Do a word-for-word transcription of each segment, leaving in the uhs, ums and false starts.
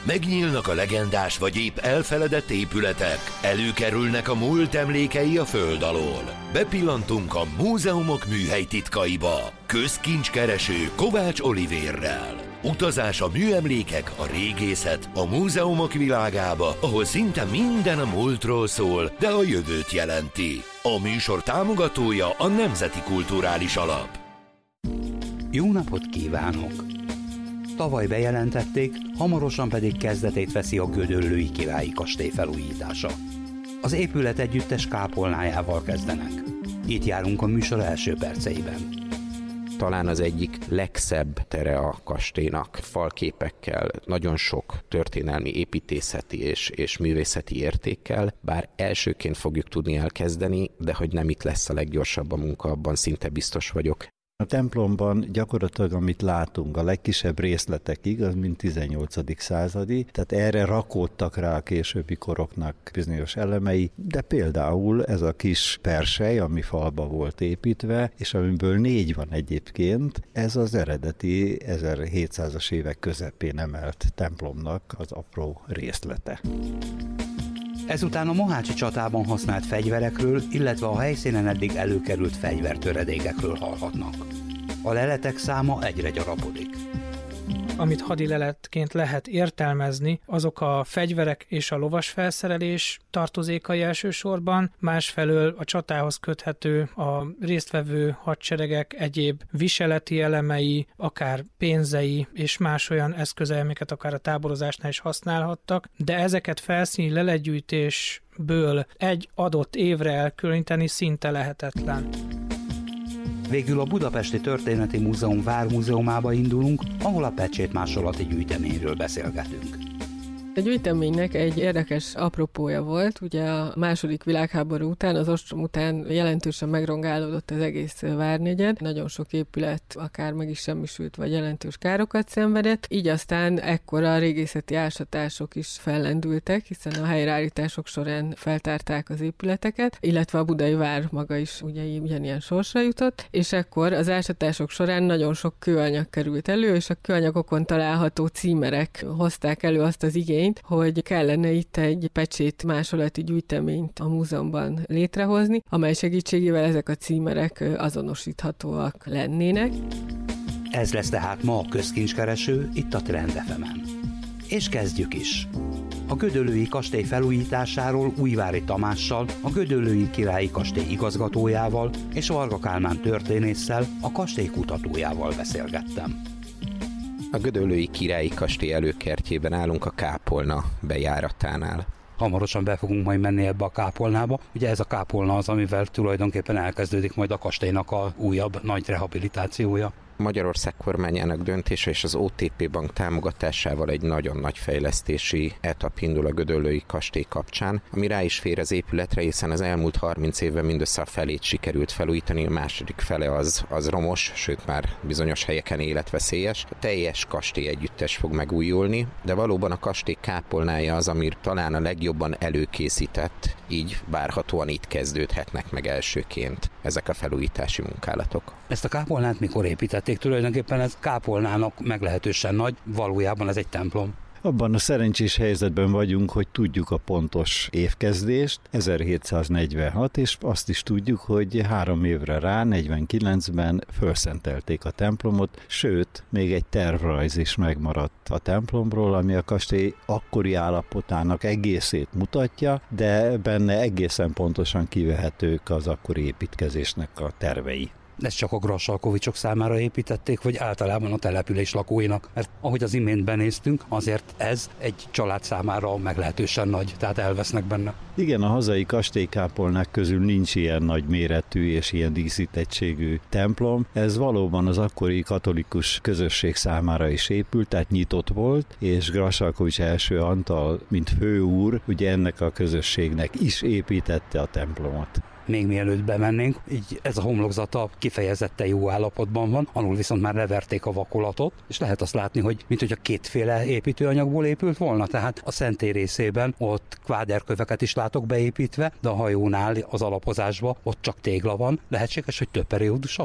Megnyílnak a legendás vagy épp elfeledett épületek, előkerülnek a múlt emlékei a föld alól. Bepillantunk a múzeumok műhely titkaiba. Közkincskereső Kovács Olivérrel. Utazás a műemlékek, a régészet, a múzeumok világába, ahol szinte minden a múltról szól, de a jövőt jelenti. A műsor támogatója a Nemzeti Kulturális Alap. Jó napot kívánok! Tavaly bejelentették, hamarosan pedig kezdetét veszi a Gödöllői Királyi Kastély felújítása. Az épület együttes kápolnájával kezdenek. Itt járunk a műsor első perceiben. Talán az egyik legszebb tere a kastélynak, falképekkel, nagyon sok történelmi, építészeti és, és művészeti értékkel, bár elsőként fogjuk tudni elkezdeni, de hogy nem itt lesz a leggyorsabb a munka, abban szinte biztos vagyok. A templomban gyakorlatilag, amit látunk, a legkisebb részletekig, az mind tizennyolcadik századi, tehát erre rakódtak rá a későbbi koroknak bizonyos elemei, de például ez a kis persely, ami falba volt építve, és amiből négy van egyébként, ez az eredeti ezerhétszázas évek közepén emelt templomnak az apró részlete. Ezután a mohácsi csatában használt fegyverekről, illetve a helyszínen eddig előkerült fegyvertöredékekről hallhatnak. A leletek száma egyre gyarapodik. Amit hadileletként lehet értelmezni, azok a fegyverek és a lovas felszerelés tartozékai elsősorban, másfelől a csatához köthető a résztvevő hadseregek egyéb viseleti elemei, akár pénzei és más olyan eszközelméket akár a táborozásnál is használhattak, de ezeket felszíni leletgyűjtésből egy adott évre elkülöníteni szinte lehetetlen. Végül a Budapesti Történeti Múzeum Vármúzeumába indulunk, ahol a pecsétmásolati gyűjteményről beszélgetünk. A gyűjteménynek egy érdekes apropója volt, ugye a második világháború után, az ostrom után jelentősen megrongálódott az egész várnegyed, nagyon sok épület akár meg is semmisült, vagy jelentős károkat szenvedett, így aztán ekkor a régészeti ásatások is fellendültek, hiszen a helyreállítások során feltárták az épületeket, illetve a budai vár maga is ugye ugyanilyen sorsra jutott, és ekkor az ásatások során nagyon sok kőanyag került elő, és a kőanyagokon található címerek hozták elő azt az igényt, hogy kellene itt egy pecsét másolati gyűjteményt a múzeumban létrehozni, amely segítségével ezek a címerek azonosíthatóak lennének. Ez lesz tehát ma a közkincskereső itt a Trend ef emen. És kezdjük is! A Gödöllői Kastély felújításáról Újvári Tamással, a Gödöllői Királyi Kastély igazgatójával és Varga Kálmán történésszel, a kastély kutatójával beszélgettem. A Gödöllői Királyi Kastély előkertjében állunk a kápolna bejáratánál. Hamarosan be fogunk majd menni ebbe a kápolnába. Ugye ez a kápolna az, amivel tulajdonképpen elkezdődik majd a kastélynak a újabb nagy rehabilitációja. Magyarország kormányának döntése és az o té pé Bank támogatásával egy nagyon nagy fejlesztési etap indul a Gödöllői Kastély kapcsán, ami rá is fér az épületre, hiszen az elmúlt harminc évben mindössze a felét sikerült felújítani, a második fele az, az romos, sőt már bizonyos helyeken életveszélyes. A teljes kastély együttes fog megújulni, de valóban a kastély kápolnája az, ami talán a legjobban előkészített, így várhatóan itt kezdődhetnek meg elsőként ezek a felújítási munkálatok. Ezt a kápolnát mikor építették? Tulajdonképpen ez kápolnának meglehetősen nagy, valójában ez egy templom. Abban a szerencsés helyzetben vagyunk, hogy tudjuk a pontos évkezdést, ezerhétszáznegyvenhat, és azt is tudjuk, hogy három évre rá, negyvenkilencben fölszentelték a templomot, sőt, még egy tervrajz is megmaradt a templomról, ami a kastély akkori állapotának egészét mutatja, de benne egészen pontosan kivehetők az akkori építkezésnek a tervei. Ezt csak a Grassalkovicsok számára építették, vagy általában a település lakóinak? Mert ahogy az imént benéztünk, azért ez egy család számára meglehetősen nagy, tehát elvesznek benne. Igen, a hazai kastélykápolnák közül nincs ilyen nagy méretű és ilyen díszítettségű templom. Ez valóban az akkori katolikus közösség számára is épült, tehát nyitott volt, és Grassalkovics első Antal, mint főúr, ugye ennek a közösségnek is építette a templomot. Még mielőtt bemennénk, így ez a homlokzata kifejezetten jó állapotban van, alul viszont már leverték a vakolatot, és lehet azt látni, hogy mint hogy a kétféle építőanyagból épült volna, tehát a szentély részében ott kváderköveket is látok beépítve, de a hajónál az alapozásban ott csak tégla van. Lehetséges, hogy több periódusa van?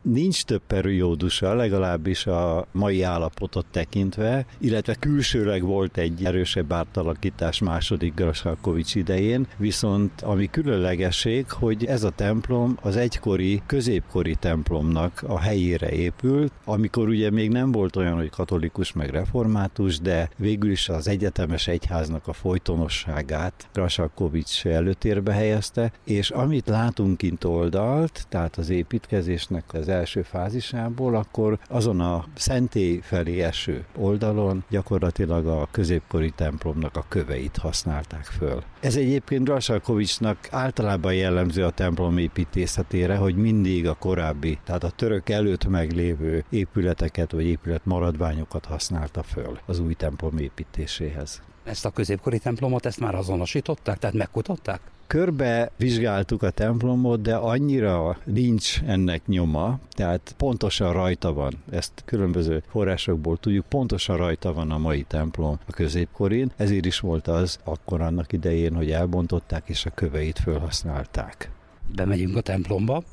nincs több periódusa, legalábbis a mai állapotot tekintve, illetve külsőleg volt egy erősebb átalakítás második Grassalkovich idején, viszont ami különlegesség, hogy ez a templom az egykori, középkori templomnak a helyére épült, amikor ugye még nem volt olyan, hogy katolikus meg református, de végül is az egyetemes egyháznak a folytonosságát Grassalkovich előtérbe helyezte, és amit látunk kint oldalt, tehát az építkezésnek az első fázisából, akkor azon a szentély felé eső oldalon gyakorlatilag a középkori templomnak a köveit használták föl. Ez egyébként Grassalkovichnak általában jellemző a templom építészetére, hogy mindig a korábbi, tehát a török előtt meglévő épületeket vagy épület maradványokat használta föl az új templom építéséhez. Ezt a középkori templomot, ezt már azonosították, tehát megkutatták? Körbe vizsgáltuk a templomot, de annyira nincs ennek nyoma, tehát pontosan rajta van, ezt különböző forrásokból tudjuk, pontosan rajta van a mai templom a középkorin, ezért is volt az akkor annak idején, hogy elbontották és a köveit felhasználták. Bemegyünk a templomba.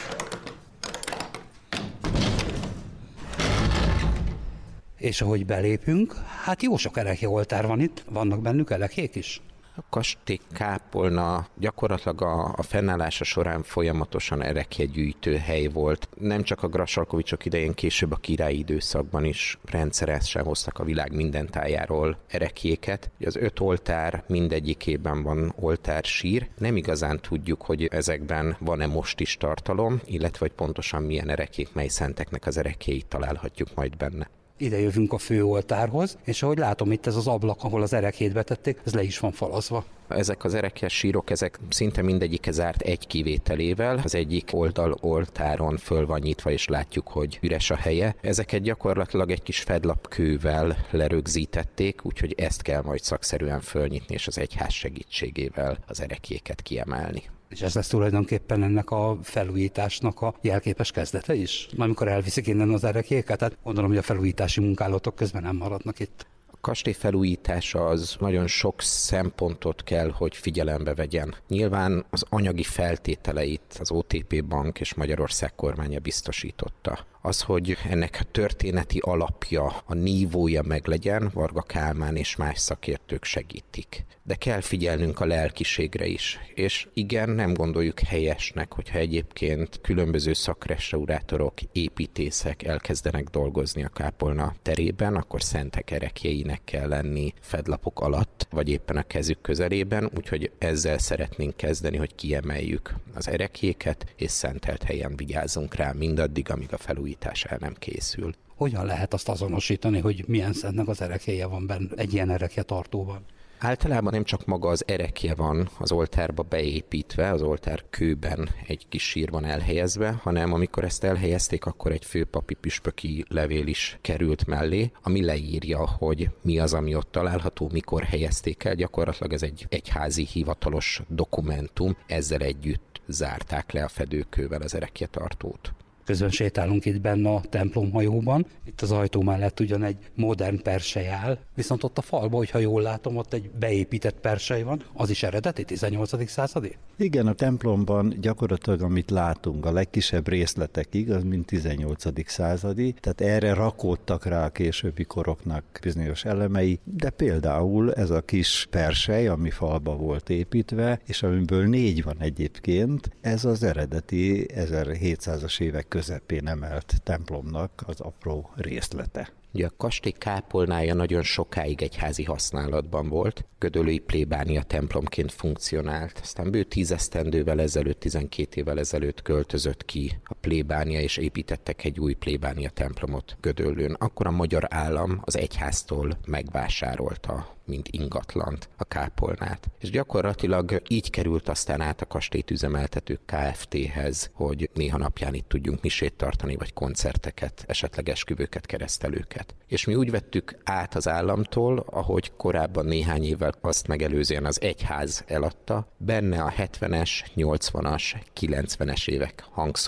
És ahogy belépünk, hát jó sok erekje oltár van itt, vannak bennük erekék is. A kastély kápolna gyakorlatilag a, a fennállása során folyamatosan erekjegyűjtő hely volt. Nem csak a Grassalkovichok idején, később a királyi időszakban is rendszeresen hoztak a világ minden tájáról erekjéket. Az öt oltár mindegyikében van oltársír. Nem igazán tudjuk, hogy ezekben van-e most is tartalom, illetve hogy pontosan milyen erekjék, mely szenteknek az erekjéit találhatjuk majd benne. Ide jövünk a főoltárhoz, és ahogy látom, itt ez az ablak, ahol az erekjét betették, ez le is van falazva. Ezek az erekjes sírok, ezek szinte mindegyike zárt egy kivételével. Az egyik oldal oltáron föl van nyitva, és látjuk, hogy üres a helye. Ezeket gyakorlatilag egy kis fedlapkővel lerögzítették, úgyhogy ezt kell majd szakszerűen fölnyitni, és az egyház segítségével az erekjéket kiemelni. És ez lesz tulajdonképpen ennek a felújításnak a jelképes kezdete is? Amikor elviszik innen az erekjéket, tehát gondolom, hogy a felújítási munkálatok közben nem maradnak itt. A kastély felújítása az nagyon sok szempontot kell, hogy figyelembe vegyen. Nyilván az anyagi feltételeit az o té pé Bank és Magyarország kormánya biztosította. Az, hogy ennek a történeti alapja, a nívója meglegyen, Varga Kálmán és más szakértők segítik. De kell figyelnünk a lelkiségre is. És igen, nem gondoljuk helyesnek, hogyha egyébként különböző szakrestaurátorok, építészek elkezdenek dolgozni a kápolna terében, akkor szentek erekjeinek kell lenni fedlapok alatt, vagy éppen a kezük közelében, úgyhogy ezzel szeretnénk kezdeni, hogy kiemeljük az erekjéket, és szentelt helyen vigyázzunk rá mindaddig, amíg a felújítás el nem készül. Hogyan lehet azt azonosítani, hogy milyen szentnek az erekjeje van benne egy ilyen erekje tartóban? Általában nem csak maga az erekje van az oltárba beépítve, az oltár kőben egy kis sír van elhelyezve, hanem amikor ezt elhelyezték, akkor egy főpapi püspöki levél is került mellé, ami leírja, hogy mi az, ami ott található, mikor helyezték el. Gyakorlatilag ez egy egyházi hivatalos dokumentum, ezzel együtt zárták le a fedőkővel az erekjetartót. Közben sétálunk itt benne a templomhajóban, itt az ajtó mellett ugyan egy modern persely áll, viszont ott a falban, hogyha jól látom, ott egy beépített persely van, az is eredeti, tizennyolcadik századi? Igen, a templomban gyakorlatilag, amit látunk, a legkisebb részletekig, az mind tizennyolcadik századi, tehát erre rakódtak rá a későbbi koroknak bizonyos elemei, de például ez a kis persely, ami falba volt építve, és amiből négy van egyébként, ez az eredeti ezerhétszázas évek közepén emelt templomnak az apró részlete. Ugye a kastély kápolnája nagyon sokáig egyházi használatban volt, gödöllői plébánia templomként funkcionált. Aztán bő tíz esztendővel ezelőtt, tizenkét évvel ezelőtt költözött ki a plébánia, és építettek egy új plébánia templomot Gödöllőn. Akkor a magyar állam az egyháztól megvásárolta, mint ingatlant, a kápolnát. És gyakorlatilag így került aztán át a kastélyt üzemeltető Kft-hez, hogy néha napján itt tudjunk misét tartani, vagy koncerteket, esetleg esküvőket, keresztelőket. És mi úgy vettük át az államtól, ahogy korábban néhány évvel azt megelőzően az egyház eladta, benne a hetvenes, nyolcvanas, kilencvenes évek hangszórói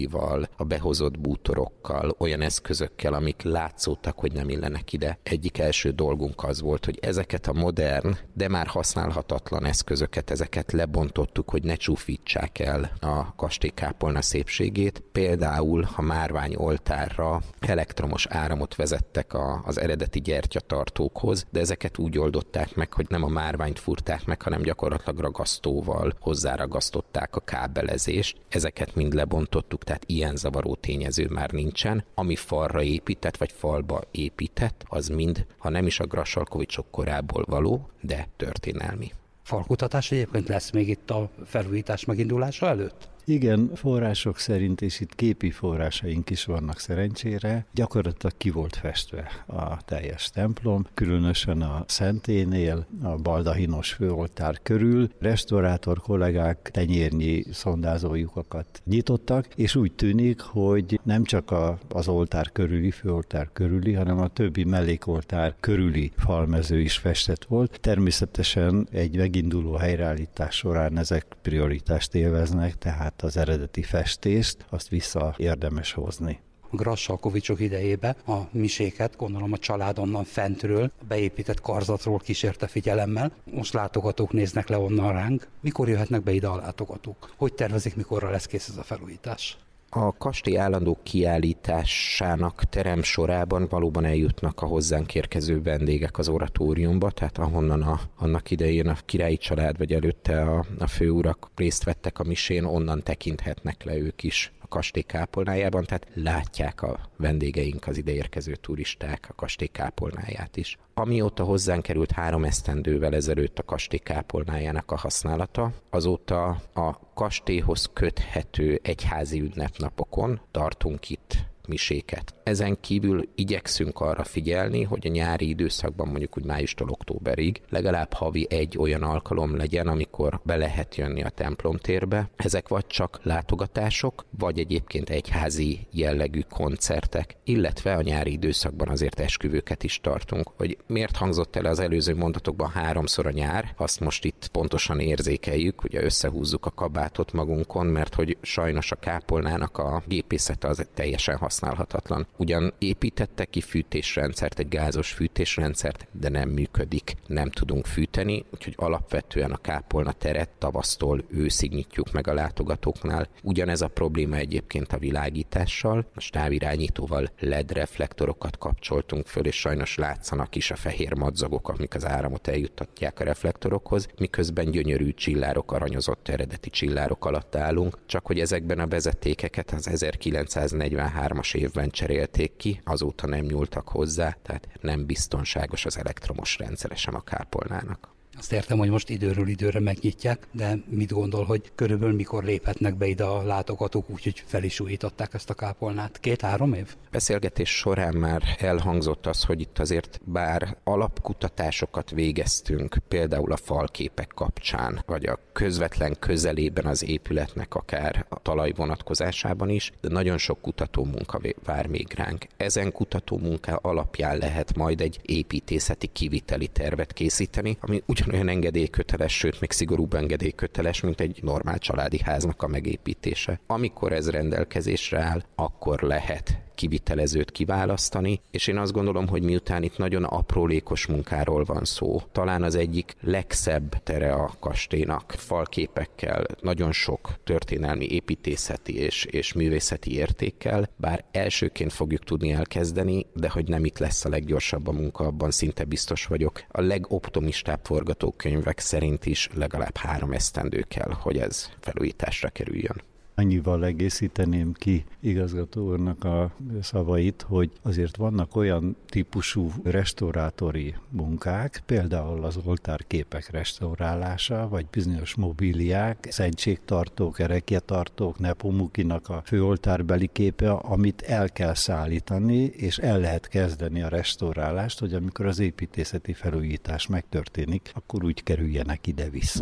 hadival, a behozott bútorokkal, olyan eszközökkel, amik látszottak, hogy nem illenek ide. Egyik első dolgunk az volt, hogy ezeket a modern, de már használhatatlan eszközöket, ezeket lebontottuk, hogy ne csúfítsák el a kastélykápolna szépségét. Például a márványoltárra elektromos áramot vezettek a, az eredeti gyertyatartókhoz, de ezeket úgy oldották meg, hogy nem a márványt fúrták meg, hanem gyakorlatilag ragasztóval hozzáragasztották a kábelezést. Ezeket mind lebontottuk, tehát ilyen zavaró tényező már nincsen. Ami falra épített, vagy falba épített, az mind, ha nem is a Grassalkovicok korából való, de történelmi. Falkutatás egyébként lesz még itt a felújítás megindulása előtt? Igen, források szerint, és itt képi forrásaink is vannak szerencsére, gyakorlatilag ki volt festve a teljes templom, különösen a szenténél, a baldahinos főoltár körül. Restaurátor kollégák tenyérnyi szondázólyukakat nyitottak, és úgy tűnik, hogy nem csak a, az oltár körüli, főoltár körüli, hanem a többi mellékoltár körüli falmező is festett volt. Természetesen egy meginduló helyreállítás során ezek prioritást élveznek, tehát az eredeti festést, azt vissza érdemes hozni. A Grassalkovicsok idejében a miséket, gondolom a család onnan fentről, beépített karzatról kísérte figyelemmel. Most látogatók néznek le onnan ránk. Mikor jöhetnek be ide a látogatók? Hogy tervezik, mikorra lesz kész ez a felújítás? A kastély állandó kiállításának terem sorában valóban eljutnak a hozzánk érkező vendégek az oratóriumba, tehát ahonnan a, annak idején a királyi család, vagy előtte a, a főurak részt vettek a misén, onnan tekinthetnek le ők is a kastély kápolnájában, tehát látják a vendégeink, az ideérkező turisták a kastély kápolnáját is. Amióta hozzánk került három esztendővel ezelőtt a kastély kápolnájának a használata, azóta a kastélyhoz köthető egyházi ünnepnapokon tartunk itt miséket. Ezen kívül igyekszünk arra figyelni, hogy a nyári időszakban, mondjuk úgy májustól októberig legalább havi egy olyan alkalom legyen, amikor be lehet jönni a templomtérbe. Ezek vagy csak látogatások, vagy egyébként egyházi jellegű koncertek, illetve a nyári időszakban azért esküvőket is tartunk. Hogy miért hangzott el az előző mondatokban háromszor a nyár, azt most itt pontosan érzékeljük, ugye összehúzzuk a kabátot magunkon, mert hogy sajnos a kápolnának a gépészete az teljesen használhatatlan. Ugyan építettek ki fűtésrendszert, egy gázos fűtésrendszert, de nem működik, nem tudunk fűteni, úgyhogy alapvetően a kápolna teret tavasztól őszig nyitjuk meg a látogatóknál. Ugyanez a probléma egyébként a világítással, a távirányítóval el é dé reflektorokat kapcsoltunk föl, és sajnos látszanak is a fehér madzagok, amik az áramot eljuttatják a reflektorokhoz, miközben gyönyörű csillárok, aranyozott eredeti csillárok alatt állunk, csak hogy ezekben a vezetékeket az ezerkilencszáznegyvenhármas évben cserélték ki, azóta nem nyúltak hozzá, tehát nem biztonságos az elektromos rendszere sem a kápolnának. Azt értem, hogy most időről időre megnyitják, de mit gondol, hogy körülbelül mikor léphetnek be ide a látogatók, úgyhogy fel is újították ezt a kápolnát? Két-három év? Beszélgetés során már elhangzott az, hogy itt azért bár alapkutatásokat végeztünk, például a falképek kapcsán, vagy a közvetlen közelében az épületnek akár a talaj vonatkozásában is, de nagyon sok kutatómunka vár még ránk. Ezen kutatómunka alapján lehet majd egy építészeti kiviteli tervet készíteni, ami ugyan olyan engedélyköteles, sőt még szigorúbb engedélyköteles, mint egy normál családi háznak a megépítése. Amikor ez rendelkezésre áll, akkor lehet kivitelezőt kiválasztani, és én azt gondolom, hogy miután itt nagyon aprólékos munkáról van szó, talán az egyik legszebb tere a kastélynak, falképekkel, nagyon sok történelmi építészeti és, és művészeti értékkel, bár elsőként fogjuk tudni elkezdeni, de hogy nem itt lesz a leggyorsabb a munka, abban szinte biztos vagyok. A legoptimistább forgatókönyvek szerint is legalább három esztendő kell, hogy ez felújításra kerüljön. Annyival egészíteném ki igazgató úrnak a szavait, hogy azért vannak olyan típusú restaurátori munkák, például az oltárképek restaurálása, vagy bizonyos mobiliák, szentségtartók, erekjetartók, Nepomukinak a főoltárbeli képe, amit el kell szállítani, és el lehet kezdeni a restaurálást, hogy amikor az építészeti felújítás megtörténik, akkor úgy kerüljenek ide-vissza.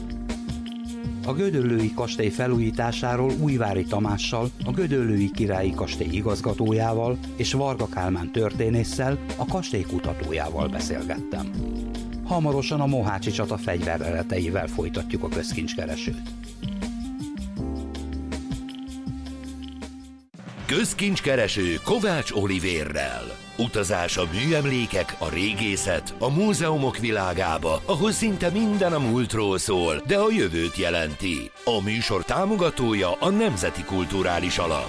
A gödöllői kastély felújításáról Újvári Tamással, a Gödöllői Királyi Kastély igazgatójával és Varga Kálmán történésszel, a kastély kutatójával beszélgettem. Hamarosan a mohácsi csata fegyverleleteivel folytatjuk a közkincskeresőt. Közkincskereső Kovács Olivérrel. Utazás a műemlékek, a régészet, a múzeumok világába, ahol szinte minden a múltról szól, de a jövőt jelenti. A műsor támogatója a Nemzeti Kulturális Alap.